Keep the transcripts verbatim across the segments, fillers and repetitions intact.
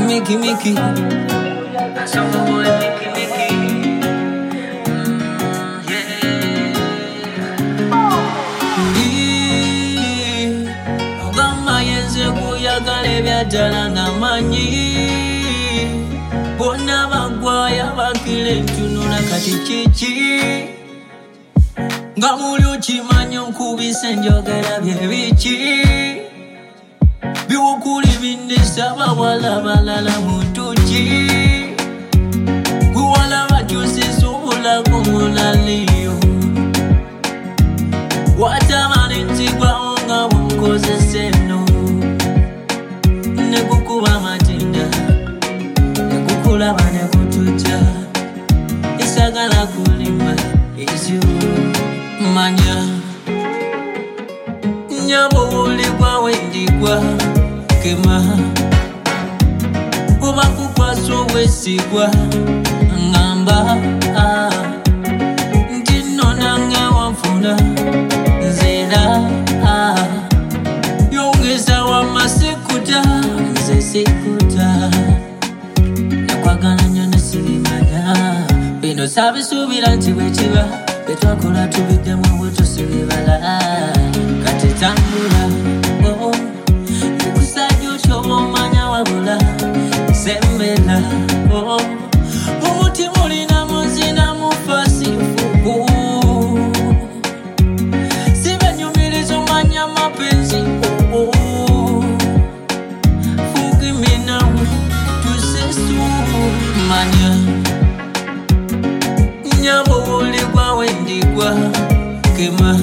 Mickey, Mickey. That's all the boy, Mickey, Mickey. Mm, yeah. Ogamba yenze kuyagala ebyadala namanyi. Bonna bagwaya bakile ntunula kati kiki. Nga muli okimanyi nkubise njogera bye biki. Biwukuli bindisa bawala balala mutuki. Guwala bakyusisa obulago mulaliyo. Watamani ntigwawo nga bunkozesa eno. Nekukuba matinda, nekukulaba nekututya. Isagala kulimba isyu manya. Nyabo ulikwa wendigwa kema. Kuba kukwaso wesigwa ngamba ah. Ntino nange wafuna zera ah. Yongeza wa masikuta nze sikuta. Nakwagala nyo nesirimanya. Bino sabisubira nti bwekiba. Betwakola tubiddemu bwe tusibibala. Kati tambula oh. Kusajja otyoba omanya wabula sembera oh. Umuti mulina muzina mufasi fuku. Sibenyumiriza omanya mapenzi oh, oh. Fuki minamu tusesu manya. Nyabo ulikwa wendigwa kema.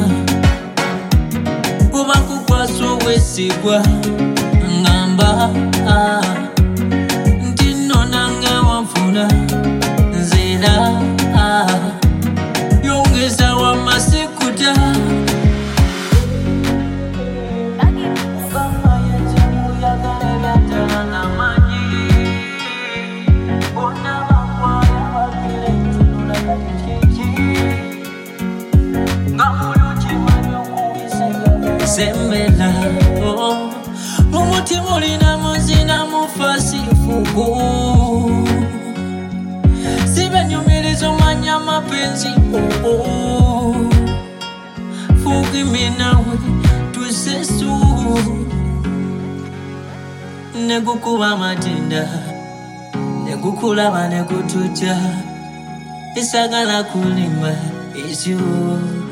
Kuba kukwaso wesigwa ngamba ah. Ntino nange wafuna nzera ah. Yongeza wa masikuta. Sembela oh. Umuti mulina muzina mufasi fuku. Sibenyumiriza omanya mapenzi oh, oh. Fuki minawe tusesu. Nekukuba matinda, nekukulaba nekututya. Isagala kulimba isyu